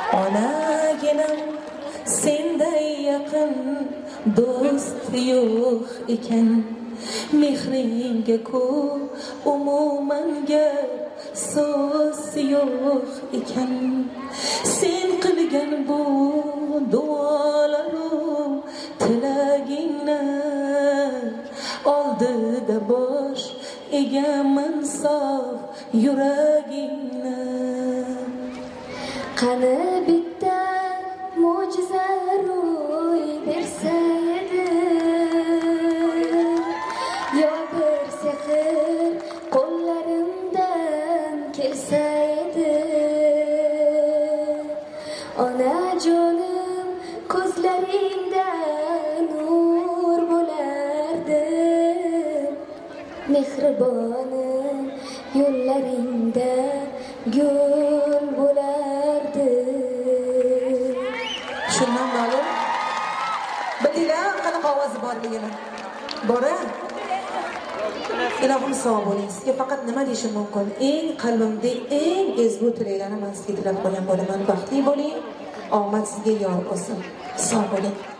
Onaginam senday yaqin do'st yo'q ekan, mehringga ku umumanga so'z yo'q ekan. Sen qilgan bu duolaru tilagingni oldida bosh egaman sof yuragingni. Qani bitta mo'jiza ro'y bersa edi, yo bir sehr qo'llarimdan kelsa edi. Onajonim ko'zlaringda nur bo'lardi, mehribonim yo'llaringda gul bo'lardi. Shundan ma'lum bildinglar qanaqa ovozi borligini. Bora ilohim sog' bo'ling. Sizga faqat nima deyishim mumkin? Eng qalbimda eng ezgu tilaklarni men sizga tilab qo'ygan bo'laman. Baxtli bo'ling, omad sizga yor bo'lsin. Sog' bo'ling.